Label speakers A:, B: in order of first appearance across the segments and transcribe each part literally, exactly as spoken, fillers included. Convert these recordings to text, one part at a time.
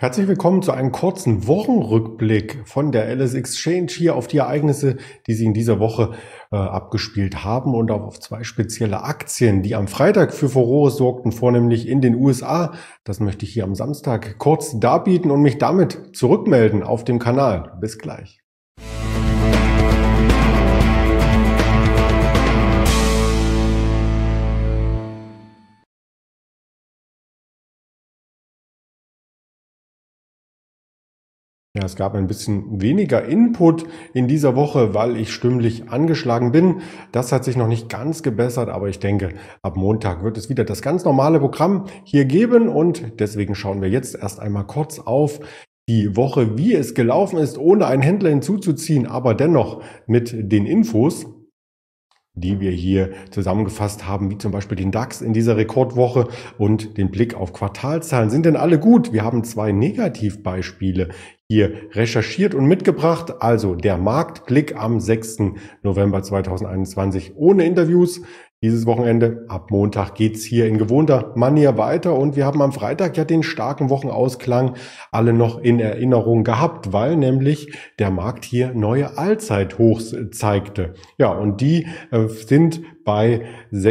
A: Herzlich willkommen zu einem kurzen Wochenrückblick von der L S Exchange hier auf die Ereignisse, die sich in dieser Woche äh, abgespielt haben und auch auf zwei spezielle Aktien, die am Freitag für Furore sorgten, vornehmlich in den U S A. Das möchte ich hier am Samstag kurz darbieten und mich damit zurückmelden auf dem Kanal. Bis gleich. Ja, es gab ein bisschen weniger Input in dieser Woche, weil ich stimmlich angeschlagen bin. Das hat sich noch nicht ganz gebessert, aber ich denke, ab Montag wird es wieder das ganz normale Programm hier geben und deswegen schauen wir jetzt erst einmal kurz auf die Woche, wie es gelaufen ist, ohne einen Händler hinzuzuziehen, aber dennoch mit den Infos, die wir hier zusammengefasst haben, wie zum Beispiel den DAX in dieser Rekordwoche und den Blick auf Quartalzahlen. Sind denn alle gut? Wir haben zwei Negativbeispiele hier recherchiert und mitgebracht. Also der Marktblick am sechsten November zweitausendeinundzwanzig ohne Interviews. Dieses Wochenende, ab Montag geht's hier in gewohnter Manier weiter und wir haben am Freitag ja den starken Wochenausklang alle noch in Erinnerung gehabt, weil nämlich der Markt hier neue Allzeithochs zeigte. Ja, und die äh, sind bei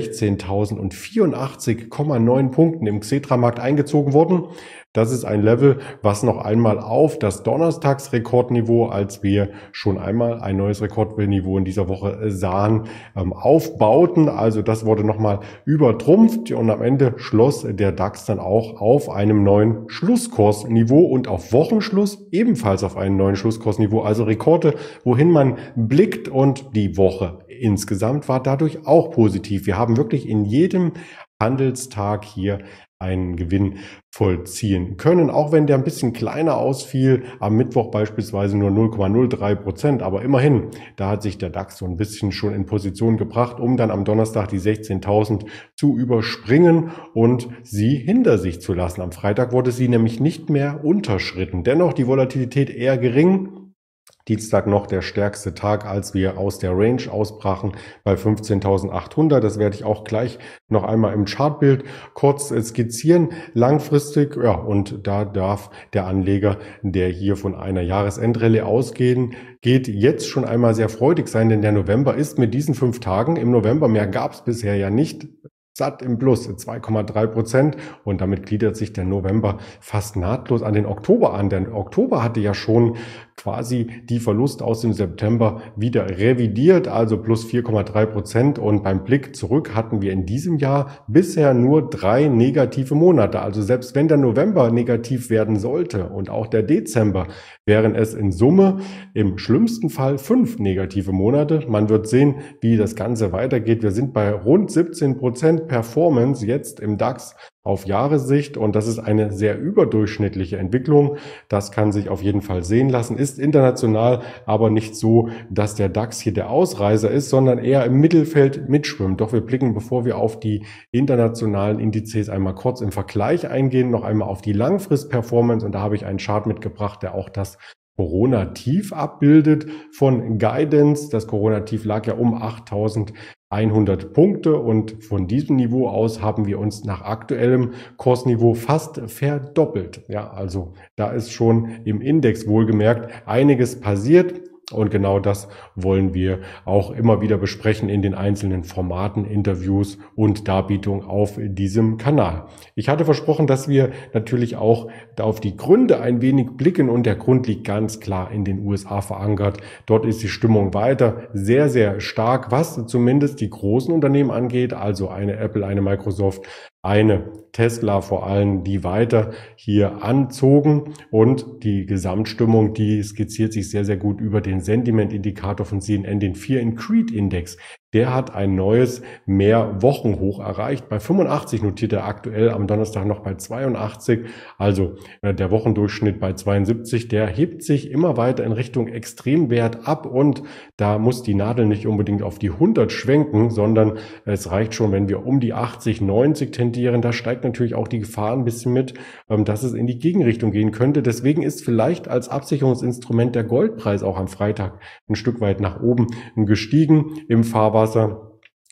A: sechzehntausendvierundachtzig Komma neun Punkten im Xetra-Markt eingezogen worden. Das ist ein Level, was noch einmal auf das Donnerstagsrekordniveau, als wir schon einmal ein neues Rekordniveau in dieser Woche sahen, aufbauten. Also das wurde nochmal übertrumpft und am Ende schloss der DAX dann auch auf einem neuen Schlusskursniveau und auf Wochenschluss ebenfalls auf einem neuen Schlusskursniveau. Also Rekorde, wohin man blickt, und die Woche insgesamt war dadurch auch positiv. Wir haben wirklich in jedem Handelstag hier einen Gewinn vollziehen können, auch wenn der ein bisschen kleiner ausfiel, am Mittwoch beispielsweise nur null Komma null drei Prozent, aber immerhin, da hat sich der DAX so ein bisschen schon in Position gebracht, um dann am Donnerstag die sechzehntausend zu überspringen und sie hinter sich zu lassen. Am Freitag wurde sie nämlich nicht mehr unterschritten, dennoch die Volatilität eher gering. Dienstag noch der stärkste Tag, als wir aus der Range ausbrachen bei fünfzehntausendachthundert. Das werde ich auch gleich noch einmal im Chartbild kurz skizzieren. Langfristig, ja, und da darf der Anleger, der hier von einer Jahresendrallye ausgehen, geht jetzt schon einmal sehr freudig sein, denn der November ist mit diesen fünf Tagen, im November mehr gab es bisher ja nicht, satt im Plus, zwei Komma drei Prozent, und damit gliedert sich der November fast nahtlos an den Oktober an. Denn Oktober hatte ja schon quasi die Verluste aus dem September wieder revidiert, also plus vier Komma drei Prozent, und beim Blick zurück hatten wir in diesem Jahr bisher nur drei negative Monate. Also selbst wenn der November negativ werden sollte und auch der Dezember, wären es in Summe im schlimmsten Fall fünf negative Monate. Man wird sehen, wie das Ganze weitergeht. Wir sind bei rund siebzehn Prozent Performance jetzt im DAX auf Jahressicht, und das ist eine sehr überdurchschnittliche Entwicklung. Das kann sich auf jeden Fall sehen lassen, ist international aber nicht so, dass der DAX hier der Ausreißer ist, sondern eher im Mittelfeld mitschwimmt. Doch wir blicken, bevor wir auf die internationalen Indizes einmal kurz im Vergleich eingehen, noch einmal auf die Langfrist-Performance, und da habe ich einen Chart mitgebracht, der auch das Corona-Tief abbildet von Guidance. Das Corona-Tief lag ja um achttausendeinhundert Punkte, und von diesem Niveau aus haben wir uns nach aktuellem Kursniveau fast verdoppelt. Ja, also da ist schon im Index wohlgemerkt einiges passiert. Und genau das wollen wir auch immer wieder besprechen in den einzelnen Formaten, Interviews und Darbietungen auf diesem Kanal. Ich hatte versprochen, dass wir natürlich auch auf die Gründe ein wenig blicken, und der Grund liegt ganz klar in den U S A verankert. Dort ist die Stimmung weiter sehr, sehr stark, was zumindest die großen Unternehmen angeht, also eine Apple, eine Microsoft, eine Tesla vor allem, die weiter hier anzogen, und die Gesamtstimmung, die skizziert sich sehr, sehr gut über den Sentiment-Indikator von C N N, den Fear and Greed Index. Der hat ein neues Mehrwochenhoch erreicht. Bei fünfundachtzig notiert er aktuell, am Donnerstag noch bei zweiundachtzig. Also der Wochendurchschnitt bei zweiundsiebzig. Der hebt sich immer weiter in Richtung Extremwert ab, und da muss die Nadel nicht unbedingt auf die hundert schwenken, sondern es reicht schon, wenn wir um die achtzig, neunzig tendieren. Da steigt natürlich auch die Gefahr ein bisschen mit, dass es in die Gegenrichtung gehen könnte. Deswegen ist vielleicht als Absicherungsinstrument der Goldpreis auch am Freitag ein Stück weit nach oben gestiegen im Fahrwasser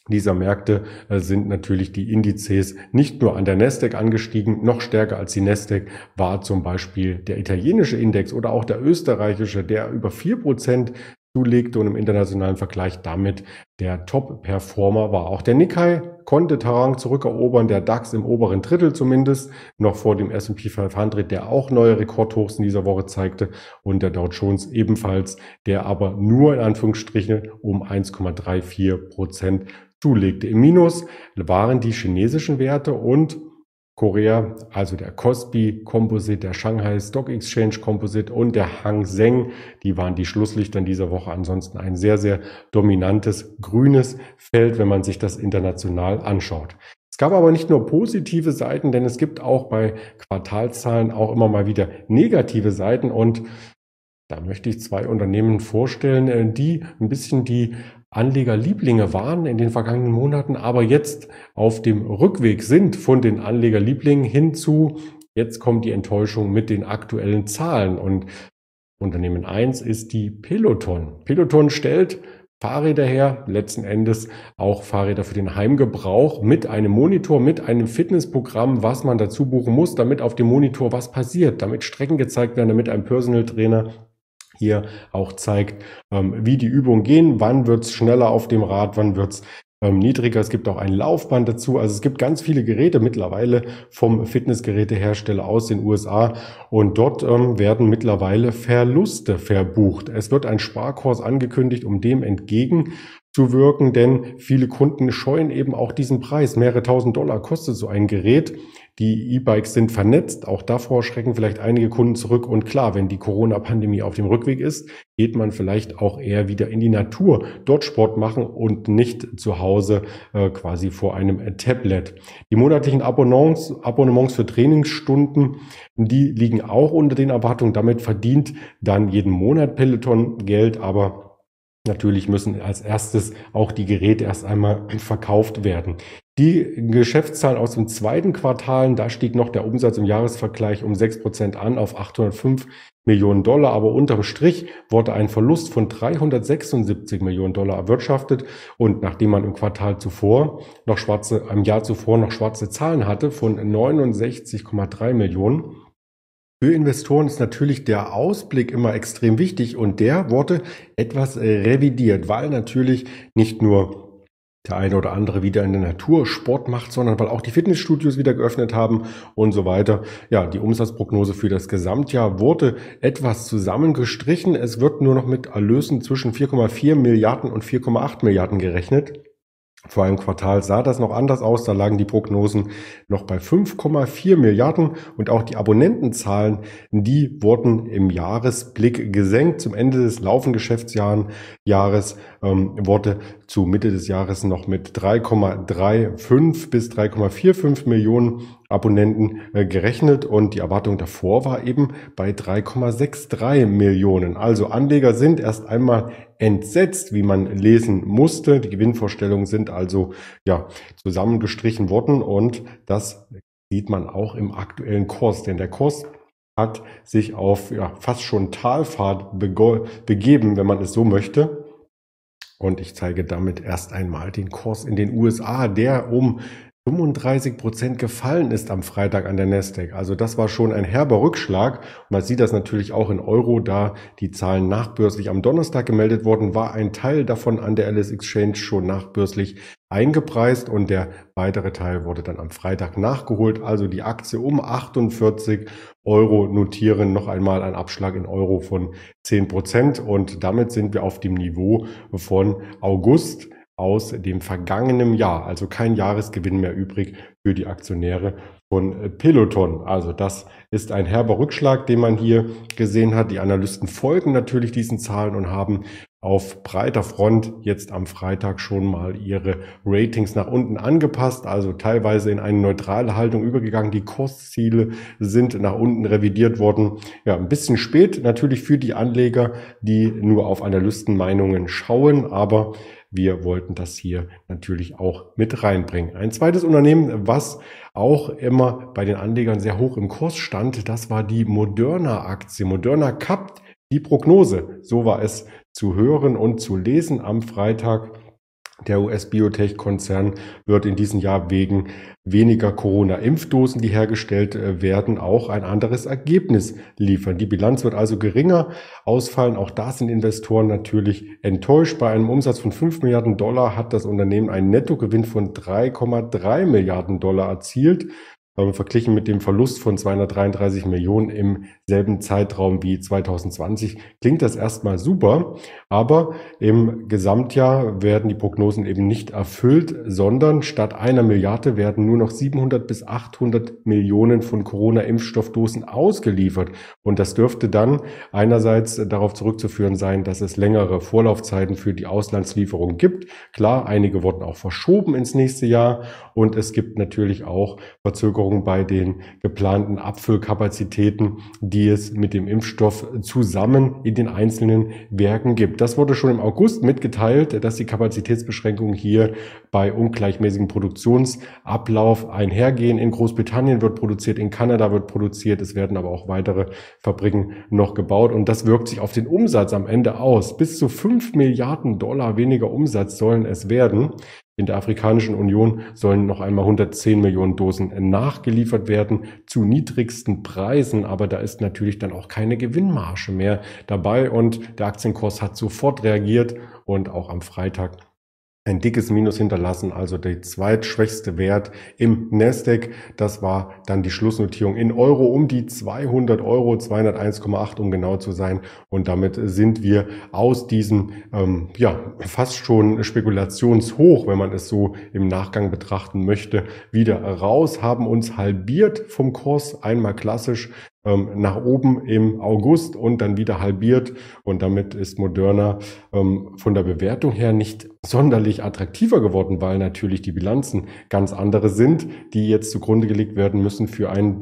A: dieser Märkte äh, sind natürlich die Indizes nicht nur an der Nasdaq angestiegen, noch stärker als die Nasdaq war zum Beispiel der italienische Index oder auch der österreichische, der über vier Prozent zulegte und im internationalen Vergleich damit der Top-Performer war. Auch der Nikkei konnte Terrain zurückerobern, der DAX im oberen Drittel zumindest, noch vor dem S und P fünfhundert, der auch neue Rekordhochs in dieser Woche zeigte, und der Dow Jones ebenfalls, der aber nur in Anführungsstrichen um eins Komma vierunddreißig Prozent zulegte. Im Minus waren die chinesischen Werte und Korea, also der Kospi Composite, der Shanghai Stock Exchange Composite und der Hang Seng, die waren die Schlusslichter in dieser Woche. Ansonsten ein sehr, sehr dominantes grünes Feld, wenn man sich das international anschaut. Es gab aber nicht nur positive Seiten, denn es gibt auch bei Quartalszahlen auch immer mal wieder negative Seiten, und da möchte ich zwei Unternehmen vorstellen, die ein bisschen die Anlegerlieblinge waren in den vergangenen Monaten, aber jetzt auf dem Rückweg sind von den Anlegerlieblingen hinzu, jetzt kommt die Enttäuschung mit den aktuellen Zahlen. Und Unternehmen eins ist die Peloton. Peloton stellt Fahrräder her, letzten Endes auch Fahrräder für den Heimgebrauch mit einem Monitor, mit einem Fitnessprogramm, was man dazu buchen muss, damit auf dem Monitor was passiert, damit Strecken gezeigt werden, damit ein Personal Trainer hier auch zeigt, ähm, wie die Übungen gehen, wann wird's schneller auf dem Rad, wann wird's ähm, niedriger. Es gibt auch ein Laufband dazu. Also es gibt ganz viele Geräte mittlerweile vom Fitnessgerätehersteller aus den U S A, und dort ähm, werden mittlerweile Verluste verbucht. Es wird ein Sparkurs angekündigt, um dem entgegenzuwirken, denn viele Kunden scheuen eben auch diesen Preis. Mehrere tausend Dollar kostet so ein Gerät. Die E-Bikes sind vernetzt, auch davor schrecken vielleicht einige Kunden zurück. Und klar, wenn die Corona-Pandemie auf dem Rückweg ist, geht man vielleicht auch eher wieder in die Natur, dort Sport machen und nicht zu Hause äh, quasi vor einem Tablet. Die monatlichen Abonnements, Abonnements für Trainingsstunden, die liegen auch unter den Erwartungen. Damit verdient dann jeden Monat Peloton Geld, aber natürlich müssen als erstes auch die Geräte erst einmal verkauft werden. Die Geschäftszahlen aus dem zweiten Quartal, da stieg noch der Umsatz im Jahresvergleich um sechs Prozent an auf achthundertfünf Millionen Dollar, aber unterm Strich wurde ein Verlust von dreihundertsechsundsiebzig Millionen Dollar erwirtschaftet, und nachdem man im Quartal zuvor noch schwarze, im Jahr zuvor noch schwarze Zahlen hatte von neunundsechzig Komma drei Millionen. Für Investoren ist natürlich der Ausblick immer extrem wichtig, und der wurde etwas revidiert, weil natürlich nicht nur der eine oder andere wieder in der Natur Sport macht, sondern weil auch die Fitnessstudios wieder geöffnet haben und so weiter. Ja, die Umsatzprognose für das Gesamtjahr wurde etwas zusammengestrichen. Es wird nur noch mit Erlösen zwischen vier Komma vier Milliarden und vier Komma acht Milliarden gerechnet. Vor einem Quartal sah das noch anders aus, da lagen die Prognosen noch bei fünf Komma vier Milliarden, und auch die Abonnentenzahlen, die wurden im Jahresblick gesenkt. Zum Ende des laufenden Geschäftsjahres ähm, wurde zu Mitte des Jahres noch mit drei Komma fünfunddreißig bis drei Komma fünfundvierzig Millionen Abonnenten äh, gerechnet, und die Erwartung davor war eben bei drei Komma dreiundsechzig Millionen. Also Anleger sind erst einmal entsetzt, wie man lesen musste. Die Gewinnvorstellungen sind also ja zusammengestrichen worden, und das sieht man auch im aktuellen Kurs, denn der Kurs hat sich auf ja fast schon Talfahrt begeben, wenn man es so möchte. Und ich zeige damit erst einmal den Kurs in den U S A, der um fünfunddreißig Prozent gefallen ist am Freitag an der Nasdaq. Also das war schon ein herber Rückschlag. Und man sieht das natürlich auch in Euro, da die Zahlen nachbörslich am Donnerstag gemeldet wurden, war ein Teil davon an der L S Exchange schon nachbörslich eingepreist, und der weitere Teil wurde dann am Freitag nachgeholt. Also die Aktie um achtundvierzig Euro notieren, noch einmal ein Abschlag in Euro von zehn Prozent, und damit sind wir auf dem Niveau von August aus dem vergangenen Jahr, also kein Jahresgewinn mehr übrig für die Aktionäre von Peloton. Also das ist ein herber Rückschlag, den man hier gesehen hat. Die Analysten folgen natürlich diesen Zahlen und haben auf breiter Front jetzt am Freitag schon mal ihre Ratings nach unten angepasst, also teilweise in eine neutrale Haltung übergegangen. Die Kursziele sind nach unten revidiert worden. Ja, ein bisschen spät natürlich für die Anleger, die nur auf Analystenmeinungen schauen, aber wir wollten das hier natürlich auch mit reinbringen. Ein zweites Unternehmen, was auch immer bei den Anlegern sehr hoch im Kurs stand, das war die Moderna-Aktie. Moderna kappt die Prognose. So war es zu hören und zu lesen am Freitag. Der U S-Biotech-Konzern wird in diesem Jahr wegen weniger Corona-Impfdosen, die hergestellt werden, auch ein anderes Ergebnis liefern. Die Bilanz wird also geringer ausfallen. Auch da sind Investoren natürlich enttäuscht. Bei einem Umsatz von fünf Milliarden Dollar hat das Unternehmen einen Nettogewinn von drei Komma drei Milliarden Dollar erzielt. Verglichen mit dem Verlust von zweihundertdreiunddreißig Millionen im selben Zeitraum wie zwanzig zwanzig klingt das erstmal super, aber im Gesamtjahr werden die Prognosen eben nicht erfüllt, sondern statt einer Milliarde werden nur noch siebenhundert bis achthundert Millionen von Corona-Impfstoffdosen ausgeliefert. Und das dürfte dann einerseits darauf zurückzuführen sein, dass es längere Vorlaufzeiten für die Auslandslieferung gibt. Klar, einige wurden auch verschoben ins nächste Jahr und es gibt natürlich auch Verzögerungen bei den geplanten Abfüllkapazitäten, die es mit dem Impfstoff zusammen in den einzelnen Werken gibt. Das wurde schon im August mitgeteilt, dass die Kapazitätsbeschränkungen hier bei ungleichmäßigem Produktionsablauf einhergehen. In Großbritannien wird produziert, in Kanada wird produziert, es werden aber auch weitere Fabriken noch gebaut und das wirkt sich auf den Umsatz am Ende aus. Bis zu fünf Milliarden Dollar weniger Umsatz sollen es werden. In der Afrikanischen Union sollen noch einmal hundertzehn Millionen Dosen nachgeliefert werden zu niedrigsten Preisen, aber da ist natürlich dann auch keine Gewinnmarge mehr dabei und der Aktienkurs hat sofort reagiert und auch am Freitag ein dickes Minus hinterlassen, also der zweitschwächste Wert im Nasdaq. Das war dann die Schlussnotierung in Euro um die zweihundert Euro, zweihunderteins Komma acht um genau zu sein. Und damit sind wir aus diesem ähm, ja fast schon Spekulationshoch, wenn man es so im Nachgang betrachten möchte, wieder raus, haben uns halbiert vom Kurs, einmal klassisch ähm, nach oben im August und dann wieder halbiert. Und damit ist Moderna ähm, von der Bewertung her nicht sonderlich attraktiver geworden, weil natürlich die Bilanzen ganz andere sind, die jetzt zugrunde gelegt werden müssen für einen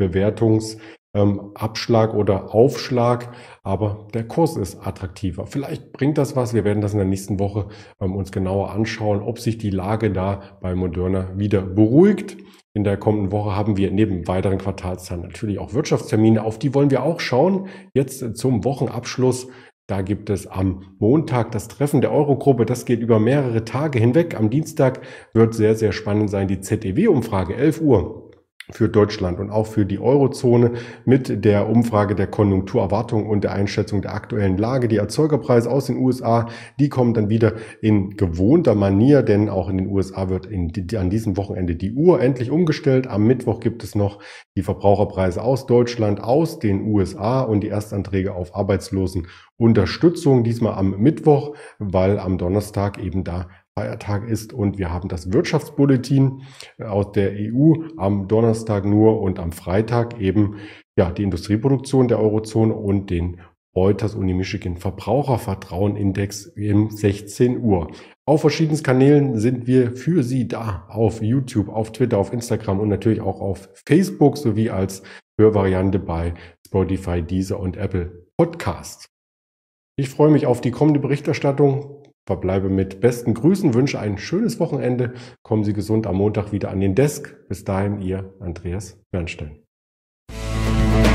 A: Bewertungsabschlag oder Aufschlag. Aber der Kurs ist attraktiver. Vielleicht bringt das was. Wir werden das in der nächsten Woche ähm, uns genauer anschauen, ob sich die Lage da bei Moderna wieder beruhigt. In der kommenden Woche haben wir neben weiteren Quartalszahlen natürlich auch Wirtschaftstermine. Auf die wollen wir auch schauen. Jetzt zum Wochenabschluss. Da gibt es am Montag das Treffen der Eurogruppe. Das geht über mehrere Tage hinweg. Am Dienstag wird sehr, sehr spannend sein die Z E W-Umfrage, elf Uhr. Für Deutschland und auch für die Eurozone mit der Umfrage der Konjunkturerwartung und der Einschätzung der aktuellen Lage. Die Erzeugerpreise aus den U S A, die kommen dann wieder in gewohnter Manier, denn auch in den U S A wird in, an diesem Wochenende die Uhr endlich umgestellt. Am Mittwoch gibt es noch die Verbraucherpreise aus Deutschland, aus den U S A und die Erstanträge auf Arbeitslosenunterstützung. Diesmal am Mittwoch, weil am Donnerstag eben da Feiertag ist und wir haben das Wirtschaftsbulletin aus der E U am Donnerstag nur und am Freitag eben ja die Industrieproduktion der Eurozone und den Reuters Uni Michigan Verbrauchervertrauenindex um sechzehn Uhr. Auf verschiedenen Kanälen sind wir für Sie da, auf YouTube, auf Twitter, auf Instagram und natürlich auch auf Facebook sowie als Hörvariante bei Spotify, Deezer und Apple Podcast. Ich freue mich auf die kommende Berichterstattung. Verbleibe mit besten Grüßen, wünsche ein schönes Wochenende. Kommen Sie gesund am Montag wieder an den Desk. Bis dahin, Ihr Andreas Bernstein.